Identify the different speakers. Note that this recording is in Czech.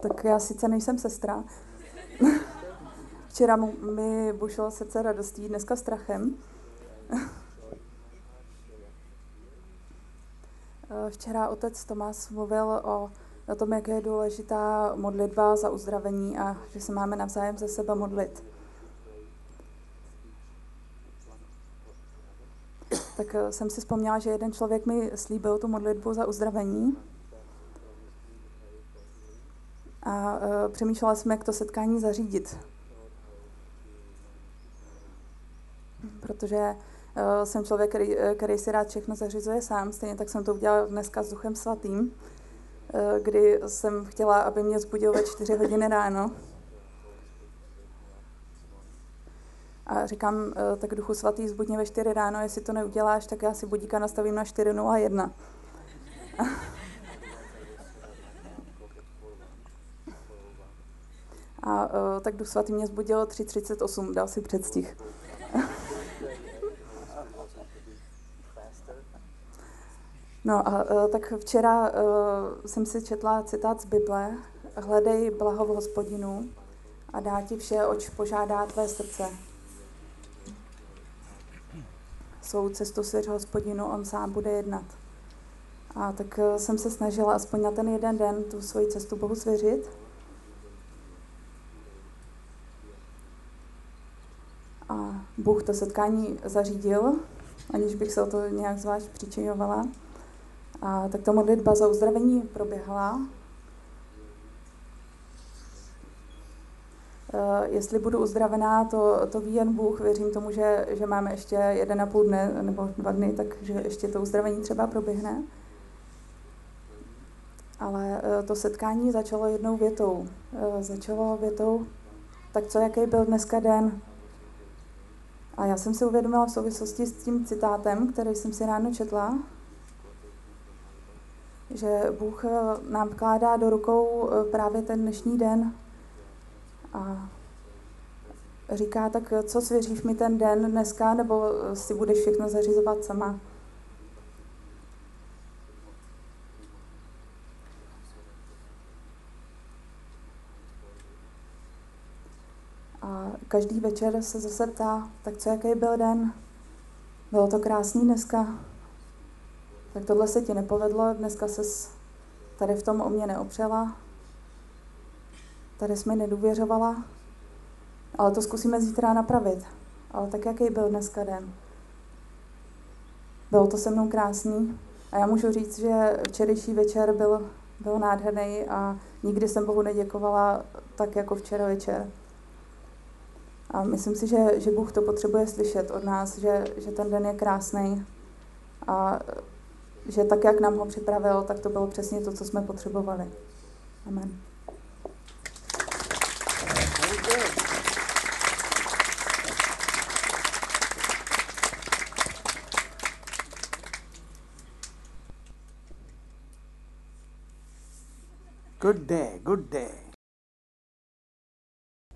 Speaker 1: Tak já sice nejsem sestra. Včera mi bušilo srdce radostí, dneska strachem. Včera otec Tomás mluvil o tom, jak je důležitá modlitba za uzdravení a že se máme navzájem za sebe modlit. Tak jsem si vzpomněla, že jeden člověk mi slíbil tu modlitbu za uzdravení. A přemýšlela jsem, jak to setkání zařídit. Protože jsem člověk, který si rád všechno zařizuje sám, stejně tak jsem to udělala dneska s Duchem Svatým, kdy jsem chtěla, aby mě vzbudil ve 4 hodiny ráno. A říkám, tak Duchu Svatý, vzbuď mě ve 4 ráno, jestli to neuděláš, tak já si budíka nastavím na 4:01. A tak Duch Svatý mě vzbudil 3:38, dal si předstih. No a tak včera jsem si četla citát z Bible. Hledej blaho v Hospodinu a dá ti vše, oč požádá tvé srdce. Svou cestu svěř Hospodinu, on sám bude jednat. A tak jsem se snažila aspoň na ten jeden den tu svoji cestu Bohu svěřit. A Bůh to setkání zařídil, aniž bych se o to nějak zvlášť přičiňovala. A tak ta modlitba za uzdravení proběhla. Jestli budu uzdravená, to ví jen Bůh. Věřím tomu, že máme ještě 1,5 dne nebo 2 dny, takže ještě to uzdravení třeba proběhne. Ale to setkání začalo jednou větou. Začalo větou, tak co, jaký byl dneska den? A já jsem si uvědomila v souvislosti s tím citátem, který jsem si ráno četla, že Bůh nám vkládá do rukou právě ten dnešní den a říká, tak co svěříš mi ten den dneska, nebo si budeš všechno zařizovat sama. A každý večer se zase ptá, tak co, jaký byl den? Bylo to krásný dneska? Tak tohle se ti nepovedlo, dneska ses tady v tom o mě neopřela, tady jsi mi nedůvěřovala, ale to zkusíme zítra napravit. Ale tak jaký byl dneska den? Bylo to se mnou krásný a já můžu říct, že včerejší večer byl nádherný a nikdy jsem Bohu neděkovala tak jako včera večer. A myslím si, že Bůh to potřebuje slyšet od nás, že ten den je krásný a že tak, jak nám ho připravil, tak to bylo přesně to, co jsme potřebovali. Amen.
Speaker 2: Good day, good day.